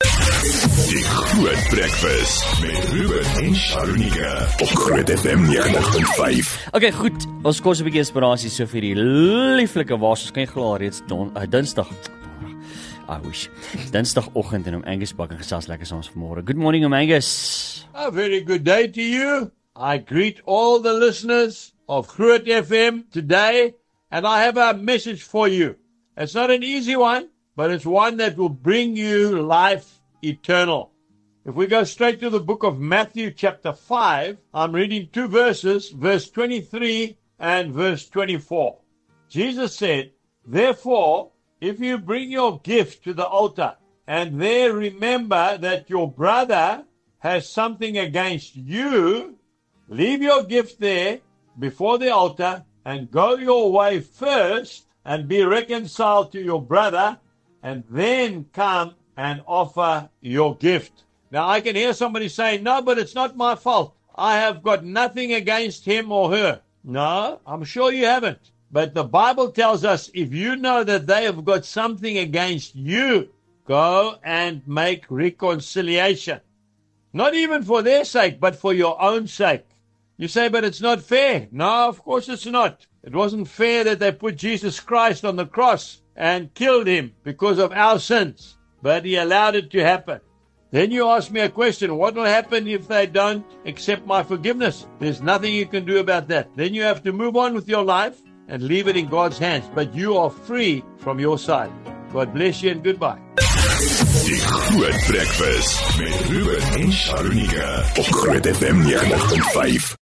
Die Groot Breakfast met Ruben en Sharonika op Groot FM 90.5. Okay, goed, ons kos 'n bietjie inspirasie so vir die lieflike waas. Kan jy glo reeds Dinsdag. Dinsdagoggend en Angus bak en gesels lekker saans vanmôre. Good morning, Angus. A very good day to you. I greet all the listeners of Groot FM today, and I have a message for you. It's not an easy one, but it's one that will bring you life eternal. If we go straight to the book of Matthew chapter 5, I'm reading two verses, verse 23 and verse 24. Jesus said, "Therefore, if you bring your gift to the altar, and there remember that your brother has something against you, leave your gift there before the altar, and go your way first, and be reconciled to your brother, and then come and offer your gift." Now I can hear somebody saying, "No, but it's not my fault. I have got nothing against him or her." No, I'm sure you haven't. But the Bible tells us if you know that they have got something against you, go and make reconciliation. Not even for their sake, but for your own sake. You say, "But it's not fair." No, of course it's not. It wasn't fair that they put Jesus Christ on the cross and killed him because of our sins. But he allowed it to happen. Then you ask me a question, what will happen if they don't accept my forgiveness? There's nothing you can do about that. Then you have to move on with your life and leave it in God's hands. But you are free from your side. God bless you and goodbye. Die Groot Breakfast met Ruben en Sharonika op Groot FM 90.5.